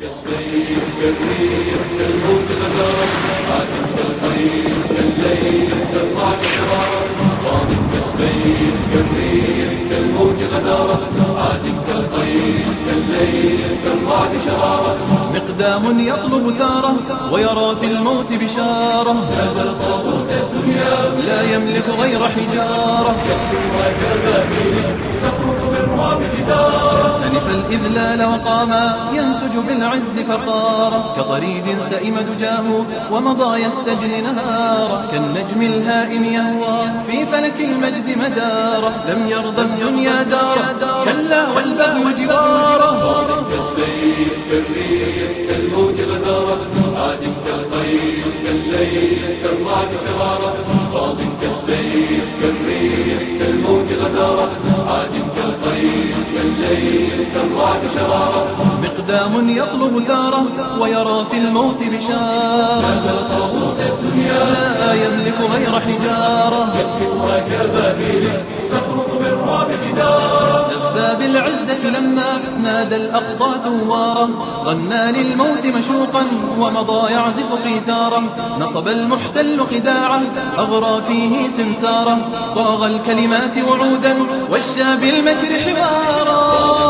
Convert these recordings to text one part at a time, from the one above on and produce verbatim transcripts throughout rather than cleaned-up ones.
كالسيف كالريح كالموج غزارة عاد كالخيل كالليل كالرعد شرارة ماض كالسيف كالريح كالموج غزارة عاد كالخيل كالليل كالرعد شرارة مقدام يطلب ثاره ويرى في الموت بشارة نازل طاغوت الدنيا لا يملك غير حجارة يقتلها كبابيل تخرج بالرعب جدارة أنف الإذلال وقاما ينسج بالعز فخارة كطريد سئم دجاه ومضى يستجري نهارا كالنجم الهائم يهوى في فلك المجد مداره لم يرضى الدنيا داره كلا والبغي جواره كالسيف كالريح كالموج غزارة عاد كالخيل كالليل كالرعد شرارة ماض كالسيف كالريح كالموج غزارة عاد كالخيل كالليل كالرعد شرارة مقدام يطلب ثاره ويرى في الموت بشارة نازل طاغوت الدنيا لا يملك غير حجارة يقتلها كبابيل تخرج بالرعب جدارة لبى بالعزة لما نادى الأقصى ثواره غنى للموت مشوقا ومضى يعزف قيثاره نصب المحتل خداعه أغرى فيه سمساره صاغ الكلمات وعودا والشى بالمكر حوارا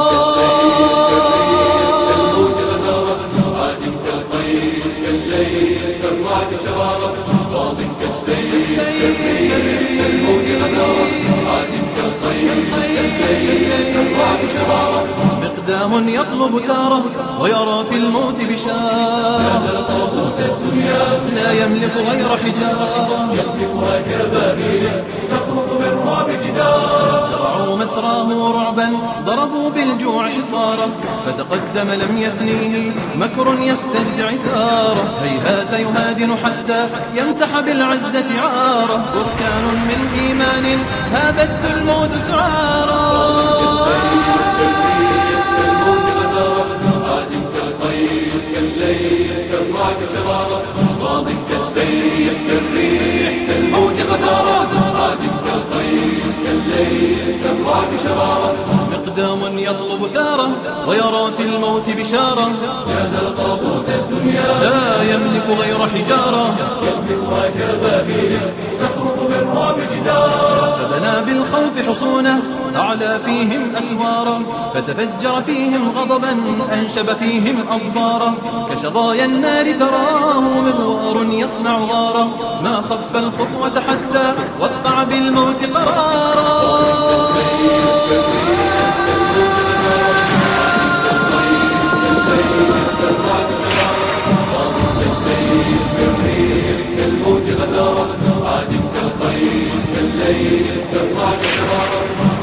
كالرعد شرارة ماض كالسيف كالريح كالموج غزارة عاد كالخيل كالليل كالرعد شرارة مقدام يطلب ثاره ويرى في الموت بشارة نازل طاغوت الدنيا لا يملك غير حجارة يقذفها كبابيل تخرج بالرعب جدارة زرعوا مسراه رعبا ضربوا بالجوع حصاره فتقدم لم يثنيه مكر يستجدع ثاره هيهات يهادن حتى يمسح بالعزة عاره بركان من إيمان هابت الموت سعارا كالرعد شرارة ماض كالسيف كالريح كالموج غزارة عاد كالخيل كالليل كالرعد شرارة مقدام يطلب ثاره ويرى في الموت بشارة نازل طاغوت الدنيا لا يملك غير حجارة يقذفها كبابيل تخرج بالرعب جدارة فبنى بالخوف حصونه أعلى فيهم أسوارا فتفجر فيهم غضبا أنشب فيهم أظفارا كشظايا النار تراه مغوار يصنع غارا ما خف الخطوة حتى وقع بالموت قرارا كالسيف كالريح كالموج غزارة عاد كالخيل كالليل كالرعد شرارة